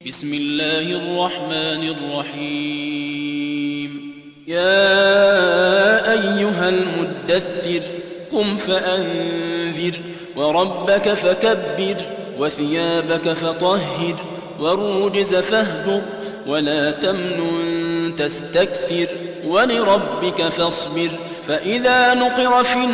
بسم الله الرحمن الرحيم يا أيها المدثر قم فأنذر وربك فكبر وثيابك فطهر والرجز فاهجر ولا تمنن تستكثر ولربك فاصبر فإذا نقر في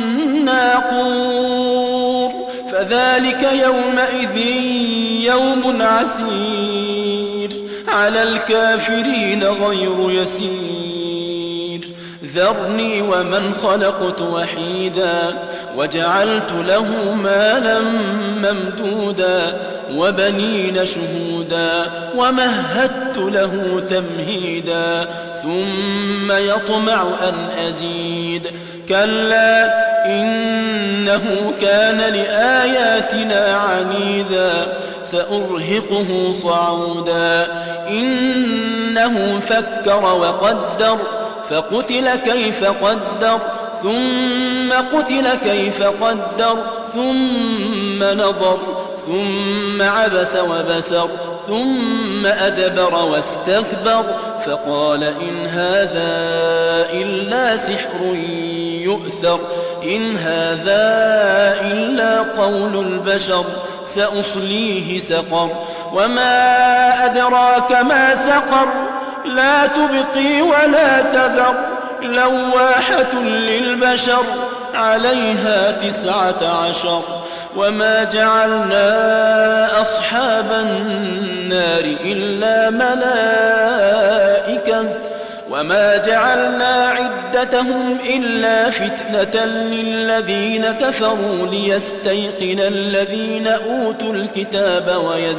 الناقور فذلك يومئذ يوم عسير على الكافرين غير يسير ذرني ومن خلقت وحيدا وجعلت له مالا ممدودا وبنين شهودا ومهدت له تمهيدا ثم يطمع أن أزيد كلا إنه كان لآياتنا عنيدا سأرهقه صعودا إنه فكر وقدر فقتل كيف قدر ثم قتل كيف قدر ثم نظر ثم عبس وبسر ثم أدبر واستكبر فقال إن هذا إلا سحر يؤثر إن هذا إلا قول البشر سأصليه سقر وما أدراك ما سقر لا تبقي ولا تذر لواحة للبشر عليها 19 وما جعلنا أصحاب النار إلا ملائكة وما جعلنا عدتهم إلا فتنة للذين كفروا ليستيقن الذين أوتوا الكتاب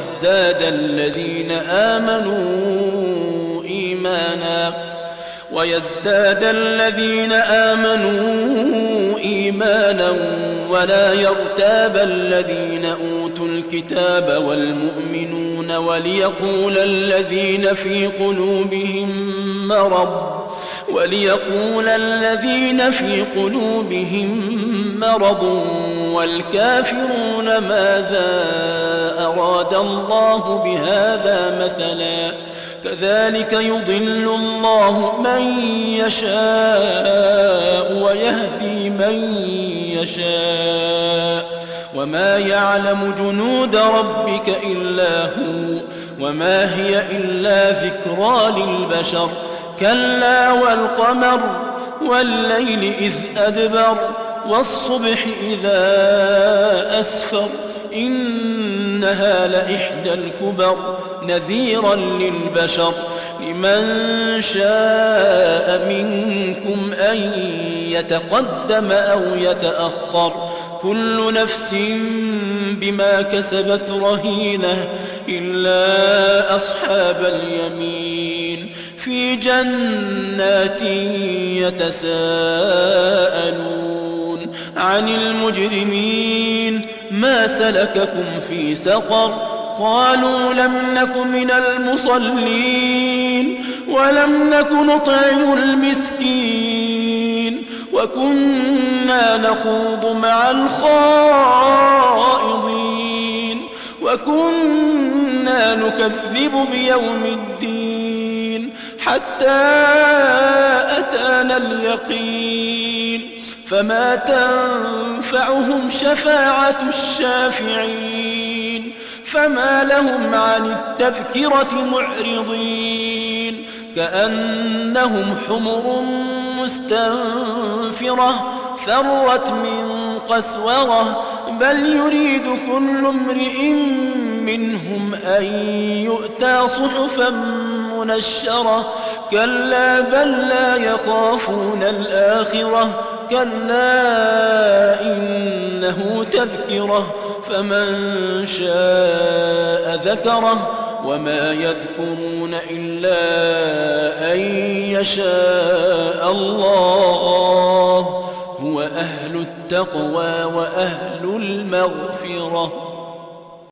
ويزداد الذين آمنوا إيمانا ولا يرتاب الذين أوتوا الكتاب والمؤمنون وليقول الذين في قلوبهم مرض والكافرون ماذا أراد الله بهذا مثلا كذلك يضل الله من يشاء ويهدي من يشاء وما يعلم جنود ربك إلا هو وما هي إلا ذكرى للبشر كلا والقمر والليل إذ أدبر والصبح إذا أسفر إنها لإحدى الكبر نذيرا للبشر لمن شاء منكم أن يتقدم أو يتأخر كل نفس بما كسبت رهينة إلا أصحاب اليمين في جنات يتساءلون عن المجرمين ما سلككم في سقر قالوا لم نك من المصلين ولم نك نطعم المسكين وكنا نخوض مع الخائضين وكنا نكذب بيوم الدين حتى أتانا اليقين فما تنفعهم شفاعة الشافعين فما لهم عن التذكرة معرضين كأنهم حمر مستنفرة فرت من قسورة بل يريد كل امرئ منهم أن يؤتى صحفا منشرة كلا بل لا يخافون الآخرة كلا إنه تذكرة فمن شاء ذكره وما يذكرون إلا أن يشاء الله هو أهل التقوى وأهل المغفرة